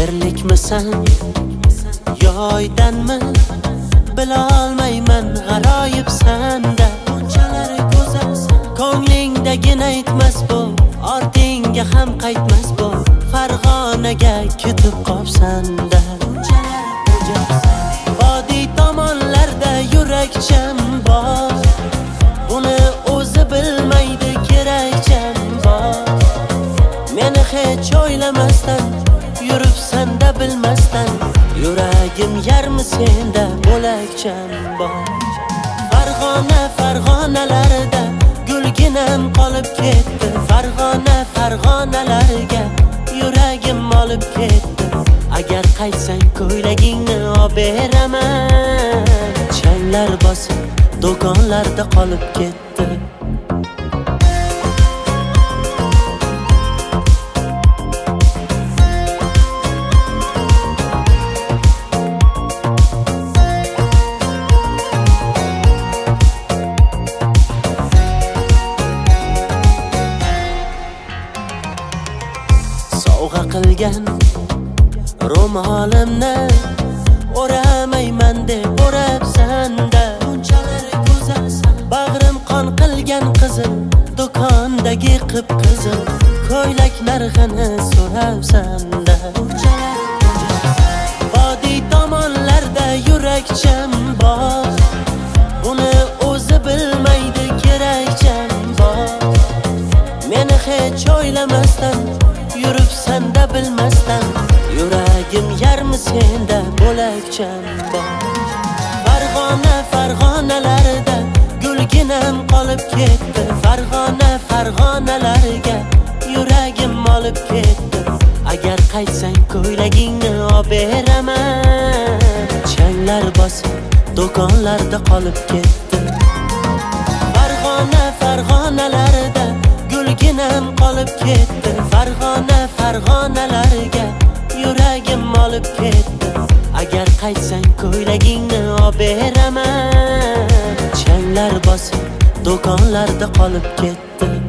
Yerlikmisan yoydanmi bilolmayman g'aroyib sanda. Bunchalar go'zalsan ko'nglingdagini aytmas bu, ortingga ham qaytmas bu. Farg'onaga ketib qopsanda. Vodiy tomonlarda yurakcham bor, buni o'zi bilmaydi kerakcham bor. Meni hech o'ylamasdan yuribsan-da bilmasdan, yuragim yarmi senda bo'lakcham bor. Farg'ona farg'onalarda gulginam qolib ketdi. Farg'ona farg'onalarga yuragim olib ketdi. Agar qaytsang ko'ylagingni olib beraman. Changlar bosib do'konlarda qolib ketdi. Sovg'a qilgan ro'molimni o'ramayman deb o'rabsan-da. Bunchalar go'zalsan, bag'rim qon qilgan qizim, do'kondagi qip-qizil ko'ylak narxini so'rabsan-da. Vodiy tomonlarda yurakcham bor, buni o'zi bilmaydi kerakcham bor. Meni hech o'ylamasdan yuribsan-da bilmasdan, yuragim yarmi senda bo'lakcham bor. Farg'ona farg'onalarda gulginam qolib ketdi. Farg'ona farg'onalarga yuragim olib ketdi. Agar qaytsang ko'ylagingni olib beraman. Changlar bosib do'konlarda qolib ketdi. Farg'ona farg'onalarda gulginam qolib ketdi. Farg'ona farg'onalarga yuragim olib ketdi. Agar qaytsang ko'ylagingni olib beraman. Changlar bosib do'konlarda qolib ketdi.